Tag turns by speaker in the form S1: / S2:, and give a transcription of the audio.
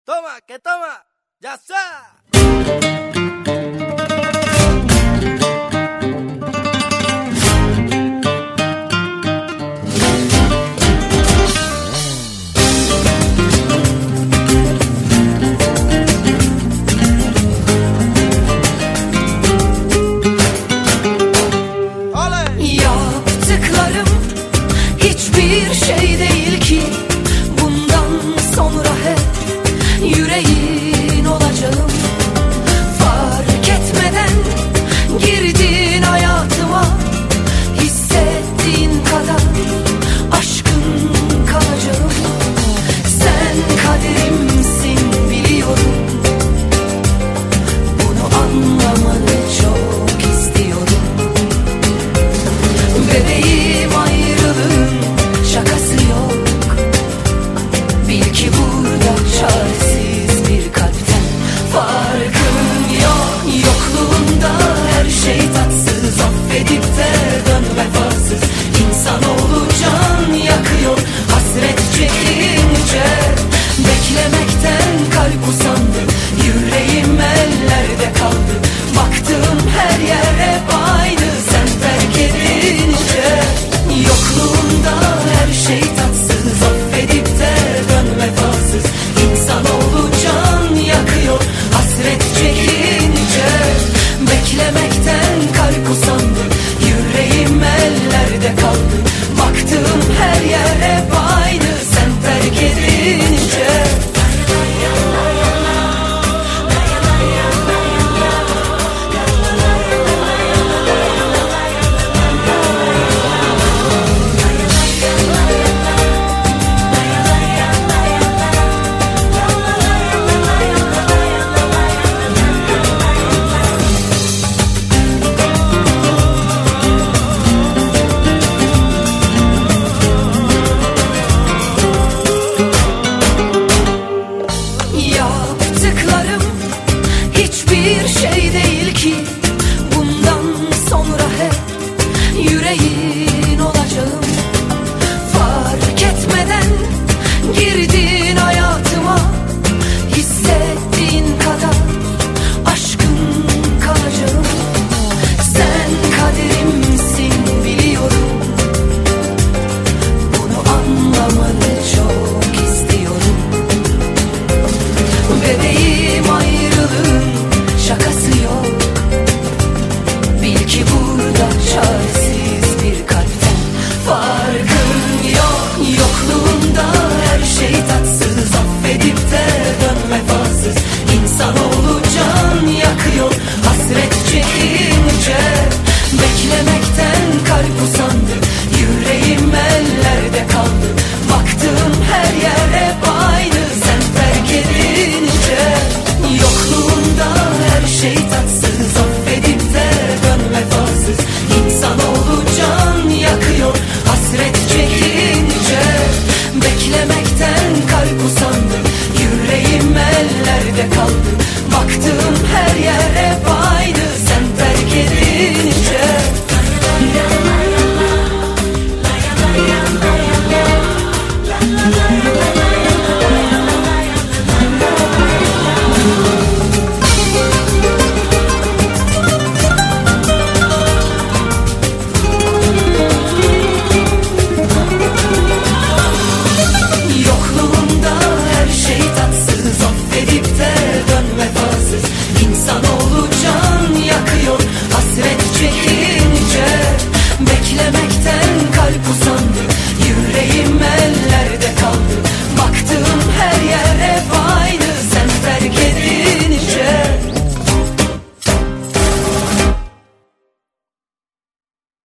S1: Toma, que toma, ya está.
S2: Yaptıklarım hiçbir şey değil ki. Bundan sonra hep yüreğin olacağım. Fark etmeden girdin hayatıma. Hissettiğin kadar aşkın kalacağım. Sen kaderimsin biliyorum. Bunu anlamanı çok istiyorum. Bebeğim, ayrılığın şakası yok. Bil ki burada çaresiz bir kalpten farkın yok. Yokluğunda her şey tatsız, affedip de dön vefasız. İnsanoğlu can yakıyor hasret çekince. Beklemekten kalp usandı, yüreğim ellerde kaldı. Baktım her yer hep aynı sen terk edince. Yokluğunda her şey tatsız, affedip de dön vefasız. İnsanoğlu can yakıyor hasret çekince. Beklemekten kalp usandı, yüreğim ellerde kaldı. Baktım her yer hep aynı sen terk edince. Yaptıklarım hiçbir şey değil ki. Bundan sonra hep yüreğin olacağım. Fark etmeden girdin hayatıma. Hissettiğin kadar aşkın kalacağım. Sen kaderimsin biliyorum. Bunu anlamanı çok istiyorum. Bebeğim, ayrılığın şakası yok. Bil ki burada çaresiz bir kalpten farkın yok. Yokluğunda her şey tatsız, affedip de dön vefasız. İnsanoğlu can yakıyor hasret çekince. Beklemekten kalp usandı, yüreğim ellerde kaldı. Baktım her yer hep aynı sen terk edince. Yokluğunda her şey tatsız, affedip de dön vefasız. İnsanoğlu can yakıyor hasret çekince. Beklemekten kalp usandı, yüreğim ellerde kaldı.